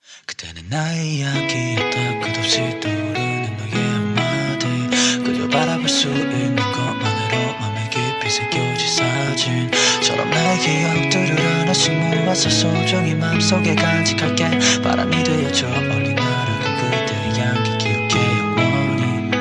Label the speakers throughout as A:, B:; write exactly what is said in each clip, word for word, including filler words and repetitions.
A: 그때는 나의 이야기였다. 끝없이 떠오르는 너의 한마디, 그저 바라볼 수 있는 것만으로 맘에 깊이 새겨진 사진처럼 나의 기억들을 하나씩 모아서 소중히 맘속에 간직할게. 바람이 되어줘 멀리 날아간 그대의 향기 기억해 영원히.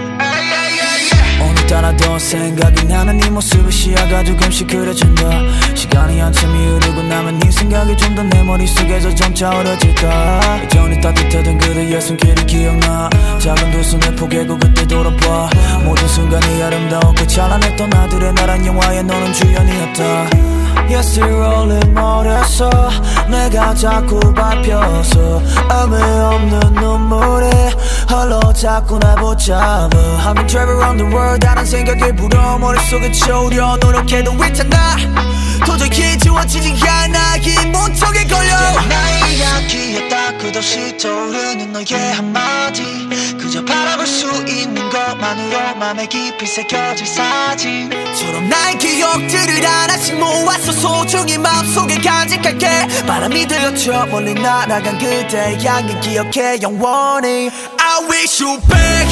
A: 오늘따라도 생각이 나는 네 모습을 시야가 조금씩 그려진다. 시간이 한참이 흐르고 나면 네 생각이 좀 더 내 머릿속에서 점차 어려질까. 여전히 따뜻하던 그대의 손길이 기억나. 작은 두 손에 포개고 그때 돌아봐. 모든 순간이 아름다웠고 찬란했던 나들의 나란 영화에 너는 주연이었다. Yes, you're rolling 머리에서 내가 자꾸 밟혀서 의미 없는 눈물이 흘러 자꾸 날 붙잡아. I've been traveling around the world. 다른 생각이 불어 머릿속에 채우려 노력해도 있잖아. 도저히 지워지지 않아 이 문턱에 걸려. 나의 이야기였다. 끝없이 떠오르는 너의 한마디, 그저 바라볼 수 있는 것만으로 맘에 깊이 새겨질 사진처럼 나의 기억들을 하나씩 모아서 소중히 마음속에 간직할게. 바람이 되어쳐 멀리 날아간 그대의 향기 기억해 영원히. I wish you back.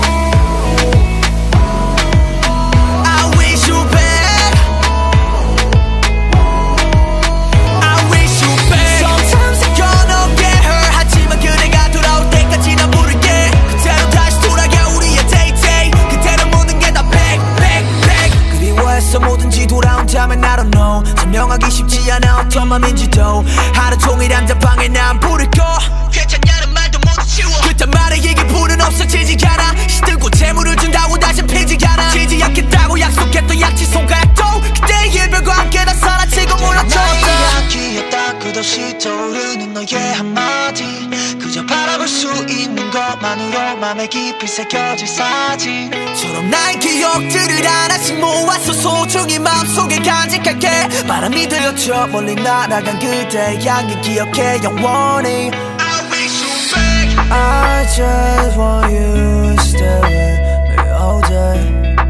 A: I wish you back. 뭐든지 돌아온다면 I don't know. 설명하기 쉽지 않아 어떤 맘인지도. 하루 종일 한자방에 난 불을 꺼. 괜찮냐는 말도 못 치워. 그딴 말에 얘기 불은 없어지지 않아. 시들고 재물을 준다고 다시 피지 않아. 지지 않겠다고 약속했던 약지 손가락도 그때의 일별과 함께 다 사라지고 몰라쳤다. 나의 이야기였다. 끝없이 떠오르는 너의 한마디, 그저 바라볼 수 있는 것만으로 맘에 깊이 새겨질 사진처럼 나의 기억들을 하나씩 모아서 소중히 마음속에 간직할게. 바람이 되어쳐 멀리 날아간 그대의 향기 기억해 영원히. I wish you back. I just want you to stay with me all day.